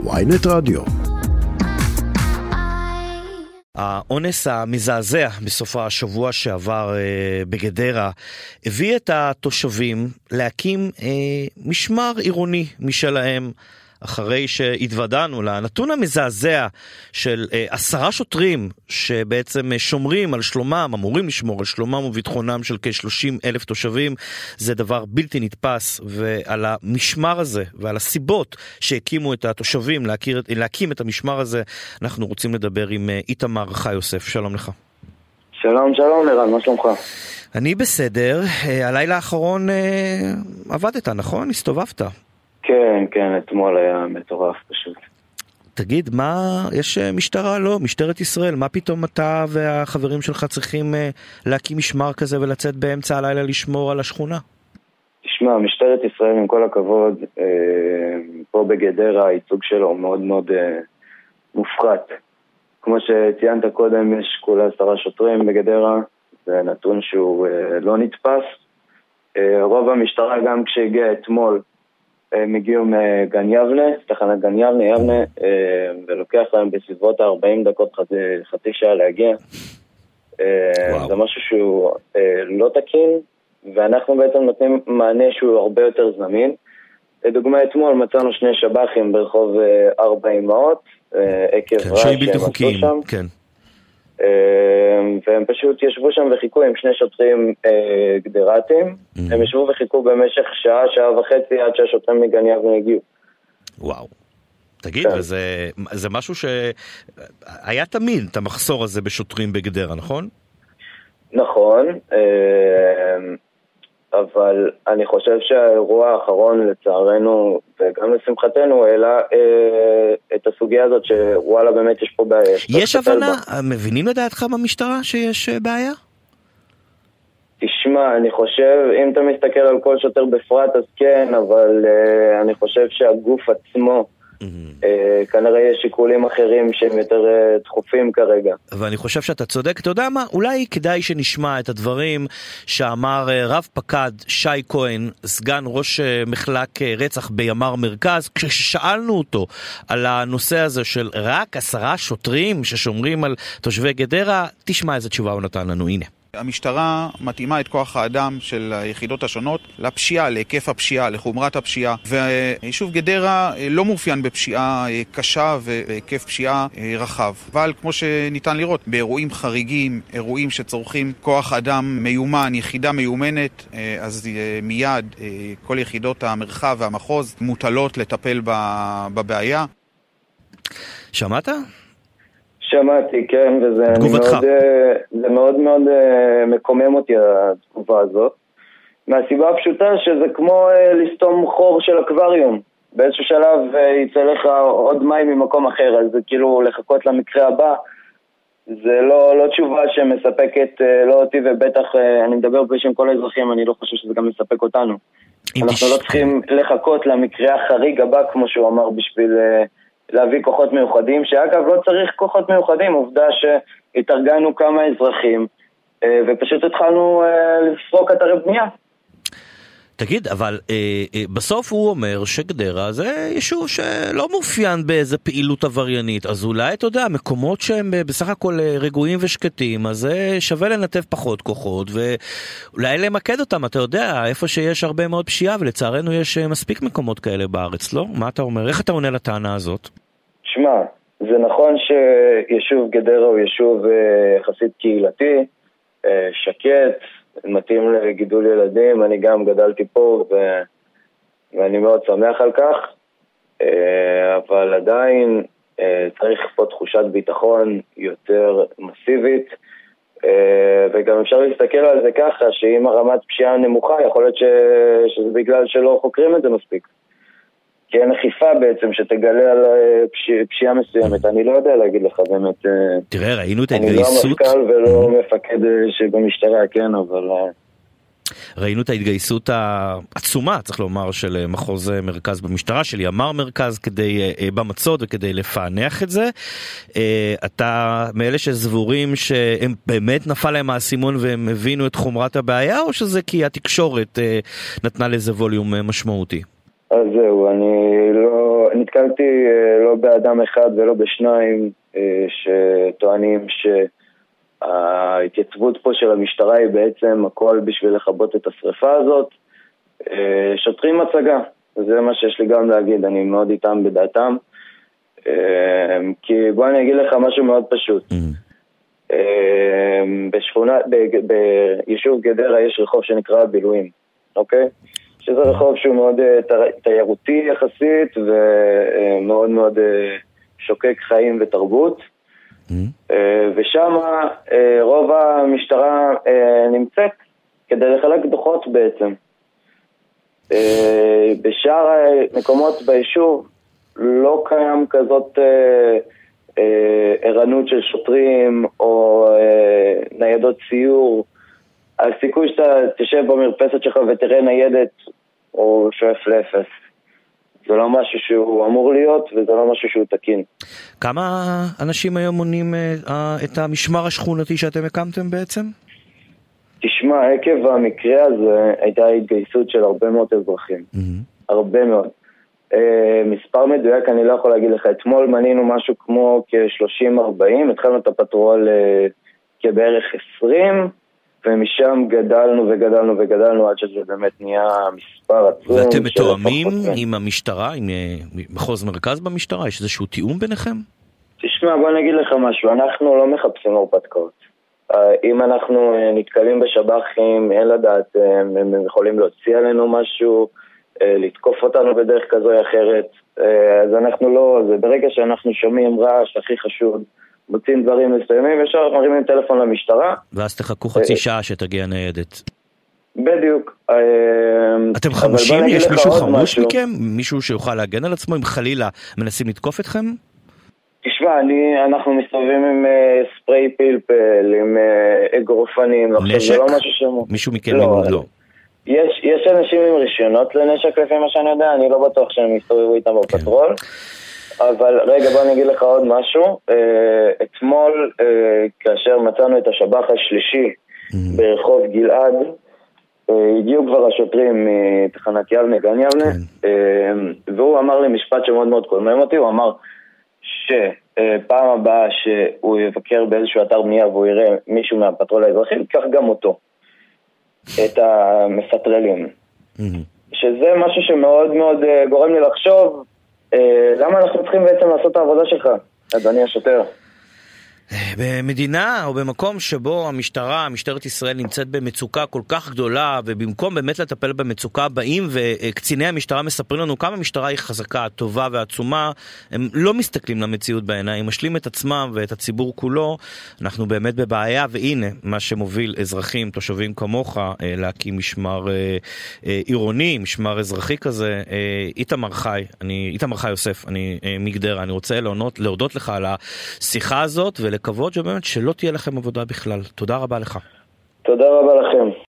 ynet רדיו. האונס המזעזע בסוף השבוע שעבר בגדרה הביא את התושבים להקים משמר עירוני משלהם, אחרי שהתוודענו לנתון המזעזע של 10 שוטרים שבעצם שומרים על שלומם, אמורים לשמור על שלומם וביטחונם של כ-30,000 תושבים. זה דבר בלתי נתפס, ועל המשמר הזה ועל הסיבות שהקימו את התושבים להקים את המשמר הזה אנחנו רוצים לדבר עם איתמר חי יוסף. שלום לך. שלום, שלום לירן, מה שלומך? אני בסדר. הלילה האחרון עבדת, נכון? הסתובבת? כן, כן, אתמול היה מטורף פשוט. תגיד, מה, יש משטרה? לא, משטרת ישראל, מה פתאום אתה והחברים שלך צריכים להקים משמר כזה ולצאת באמצע הלילה לשמור על השכונה? תשמע, משטרת ישראל עם כל הכבוד, פה בגדרה הייצוג שלו מאוד מאוד מופחת. כמו שציינת קודם, יש כולה 10 שוטרים בגדרה, זה נתון שהוא לא נתפס. רוב המשטרה גם כשהגיע אתמול, הם הגיעו מגן יבנה, תחנת גן יבנה, ולוקח להם בסביבות 40 דקות, חצי שעה להגיע. זה משהו שהוא לא תקין, ואנחנו בעצם נותנים מענה שהוא הרבה יותר זמין. לדוגמה, אתמול מצאנו 2 שב"חים ברחוב 4 אמהות, עקב רעש שהם עשו שם. כן. והם פשוט ישבו שם וחיכו עם 2 שוטרים גדרתים. הם ישבו וחיכו במשך שעה וחצי עד שהשוטרים מגן יבנה הגיעו. וואו. תגיד, זה משהו שהיה תמיד את המחסור הזה בשוטרים בגדרה, נכון? נכון, אבל אני חושב שהאירוע האחרון לצערנו וגם לשמחתנו העלה את הסוגיה הזאת שוואלה באמת יש פה בעיה. יש הבנה? מבינים לדעתך במשטרה שיש בעיה? תשמע, אני חושב, אם אתה מסתכל על כל שוטר בפרט אז כן, אבל אני חושב שהגוף עצמו כנראה יש שיקולים אחרים שהם יותר דחופים כרגע. ואני חושב שאתה צודק. אתה יודע מה? אולי כדאי שנשמע את הדברים שאמר רב פקד שי כהן, סגן ראש מחלק רצח בימ"ר מרכז, כששאלנו אותו על הנושא הזה של רק 10 שוטרים ששומרים על תושבי גדרה. תשמע איזה תשובה הוא נתן לנו. הנה. המשטרה מתאימה את כוח האדם של היחידות השונות לפשיעה, להיקף הפשיעה, לחומרת הפשיעה, והיישוב גדרה לא מאופיין בפשיעה קשה והיקף פשיעה רחב. אבל כמו שניתן לראות, באירועים חריגים, אירועים שצורכים כוח אדם מיומן, יחידה מיומנת, אז מיד כל יחידות המרחב והמחוז מוטלות לטפל בבעיה. שמעת? שמעתי, כן, וזה מאוד מאוד מקומם אותי התגובה הזאת, מהסיבה הפשוטה שזה כמו לסתום חור של אקווריום. באיזשהו שלב יצא לך עוד מים ממקום אחר, אז זה כאילו לחכות למקרה הבא. זה לא תשובה שמספקת לא אותי, ובטח אני מדבר בשם כל האזרחים, אני לא חושב שזה גם מספק אותנו. אנחנו לא צריכים לחכות למקרה החריג הבא, כמו שהוא אמר, בשביל להביא כוחות מיוחדים, שאגב לא צריך כוחות מיוחדים, עובדה שהתארגנו כמה אזרחים, ופשוט התחלנו לפרוק אתרי בנייה. תגיד, אבל בסוף הוא אומר שגדרה זה יישוב שלא מאופיין באיזה פעילות עבריינית, אז אולי, אתה יודע, מקומות שהם בסך הכל רגועים ושקטים, אז שווה לנתב פחות כוחות, ואולי למקד אותם, אתה יודע, איפה שיש הרבה מאוד פשיעה, ולצערנו יש מספיק מקומות כאלה בארץ, לא? מה אתה אומר? איך אתה עונה לטענה הזאת? שמע, זה נכון שיישוב גדרה הוא יישוב יחסית קהילתי, שקט, מתאים לגידול ילדים, אני גם גדלתי פה ואני מאוד שמח על כך, אבל עדיין צריך פה תחושת ביטחון יותר מסיבית, וגם אפשר להסתכל על זה ככה, שאם הרמת פשיעה נמוכה, יכול להיות שזה בגלל שלא חוקרים את זה מספיק. כי אין אכיפה בעצם שתגלה על פשיעה מסוימת. אני לא יודע להגיד לך באמת. תראה, ראינו את ההתגייסות. אני לא מפכ"ל ולא מפקד שבמשטרה, כן, אבל ראינו את ההתגייסות העצומה, צריך לומר, של מחוז מרכז במשטרה, של ימ"ר מרכז, כדי במצוד וכדי לפענח את זה. אתה מאלה שסבורים שהם באמת נפל להם האסימון והם הבינו את חומרת הבעיה, או שזה כי התקשורת נתנה לזה ווליום משמעותי? אז זהו, נתקלתי לא באדם אחד ולא בשניים שטוענים שההתייצבות פה של המשטרה היא בעצם הכל בשביל לכבות את השריפה הזאת. שוטרים הצגה, זה מה שיש לי גם להגיד, אני מאוד איתם בדעתם. כי בוא אני אגיד לך משהו מאוד פשוט. ביישוב גדרה יש רחוב שנקרא בילויים, אוקיי? שזה רחוב שהוא מאוד תיירותי יחסית ומאוד מאוד שוקק חיים ותרבות, ושם רוב המשטרה נמצאת כדי לחלק דוחות בעצם. בשאר מקומות ביישוב לא קיים כזאת ערנות של שוטרים או ניידות סיור. הסיכוי שאתה תשב במרפסת שלך ותראה ניידת או שואף לאפס. זה לא משהו שהוא אמור להיות וזה לא משהו שהוא תקין. כמה אנשים היום מונים את המשמר השכונתי שאתם הקמתם בעצם? תשמע, עקב המקרה הזה הייתה התגייסות של הרבה מאוד אזרחים. הרבה מאוד. מספר מדויק אני לא יכול להגיד לך. אתמול מנינו משהו כמו כ-30-40, התחלנו את הפטרול כבערך 20, ומשם גדלנו וגדלנו וגדלנו עד שזה באמת נהיה מספר עצום. ואתם מתואמים עם המשטרה, עם מחוז מרכז במשטרה? יש איזשהו תיאום ביניכם? תשמע, בוא נגיד לך משהו, אנחנו לא מחפשים הרפתקאות. אם אנחנו נתקלים בשב"חים, אין לדעת, הם יכולים להוציא עלינו משהו, לתקוף אותנו בדרך כזו או אחרת, אז אנחנו לא, זה ברגע שאנחנו שומעים רעש הכי חשוד, מוצאים דברים מסוימים, ישר מרימים טלפון למשטרה. ואז תחכו חצי שעה שתגיע ניידת. בדיוק. אתם חמושים? יש מישהו חמוש מכם? מישהו שיוכל להגן על עצמו אם חלילה מנסים לתקוף אתכם? תשמע, אנחנו מסתובבים עם ספרי פלפל, עם אגרופנים. נשק? לא משהו שמו. מישהו מכם לא. יש אנשים עם רישיונות לנשק לפי מה שאני יודע, אני לא בטוח שהם מסתובבו איתם בפטרול. אבל רגע, בוא אני אגיד לך עוד משהו. אתמול, כאשר מצאנו את השב"ח השלישי ברחוב גלעד, הגיעו כבר השוטרים מתחנת יבנה, גן יבנה, והוא אמר לי משפט שמאוד מאוד קומם אותי. הוא אמר שפעם הבאה שהוא יבקר באיזשהו אתר בנייה והוא יראה מישהו מהפטרול האזרחי, ייקח גם אותו, את המסטרלים. שזה משהו שמאוד מאוד גורם לי לחשוב למה אנחנו צריכים בעצם לעשות את העבודה שלך, אדוני השוטר? במדינה או במקום שבו משטרת ישראל נמצאת במצוקה כל כך גדולה, ובמקום באמת לטפל במצוקה באים וקציני המשטרה מספרים לנו כמה המשטרה היא חזקה, טובה ועצומה, הם לא מסתכלים למציאות בעיניים, משלים את עצמם ואת הציבור כולו. אנחנו באמת בבעיה, והנה מה שמוביל אזרחים, תושבים כמוך, להקים משמר עירוני, משמר אזרחי כזה. איתמר חי יוסף, אני מגדרה, אני רוצה להודות לך על השיחה הזאת ולקוות שבאמת שלא תהיה לכם עבודה בכלל. תודה רבה לך. תודה רבה לכם.